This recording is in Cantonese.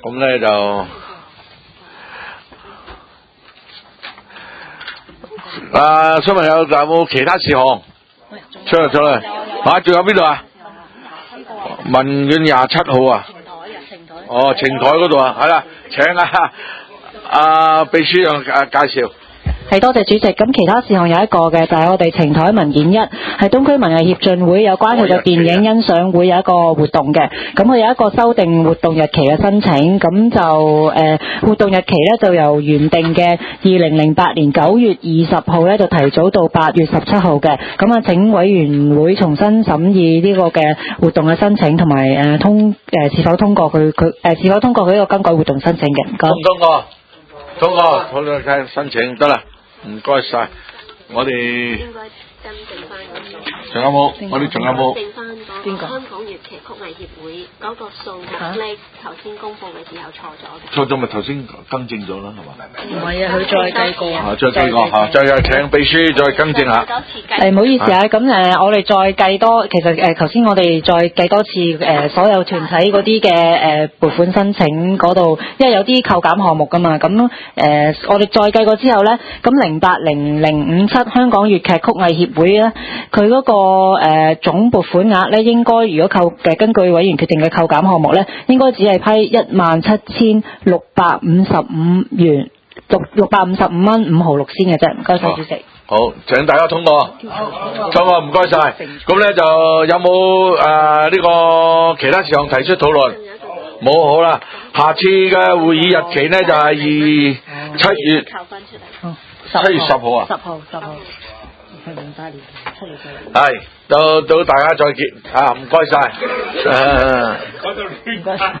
咁咧就小朋友有冇其他事項？出嚟，仲有邊度啊？文苑27號啊？哦，晴台嗰度啊，係啦，請秘書長介紹。 係，多謝主席。咁其他事項有一個嘅，就係我哋晴台文件1，係東區文藝協進會有關佢嘅電影欣賞會有一個活動嘅。咁佢有一個修訂活動日期嘅申請，咁就活動日期咧就由原定嘅2008年9月20號咧就提早到8月17號嘅。咁啊，請委員會重新審議呢個嘅活動嘅申請，同埋是否通過佢呢個更改活動申請嘅。唔該。 通過，討論睇申請得啦。唔該晒，我哋應該更正翻嗰個。 仲有冇？我哋仲有冇？ 更正翻嗰個香港粵劇曲藝協會嗰個數目咧，頭先公佈嘅時候錯咗嘅。 錯咗咪頭先更正咗啦，係嘛？ 唔係啊，佢再計過啊。 再計過嚇，再請秘書再更正下。 唔好意思啊，咁我哋再計多，其實頭先我哋再計多次所有團體嗰啲嘅撥款申請嗰度，因為有啲扣減項目噶嘛，咁我哋再計過之後咧，咁080057香港粵劇曲藝協會咧，佢嗰個總撥款額咧，應該如果根據委員決定嘅扣減項目咧，應該只係批17655元，655蚊5毫6仙嘅啫。唔該晒主席。 好，請大家通過。通過，唔該晒。咁咧就有冇呢個其他事項提出討論？冇，好啦。下次嘅會議日期呢，就係7月10號啊。10號。 係08年7月10。 係，到大家再見。唔該晒。 唔該。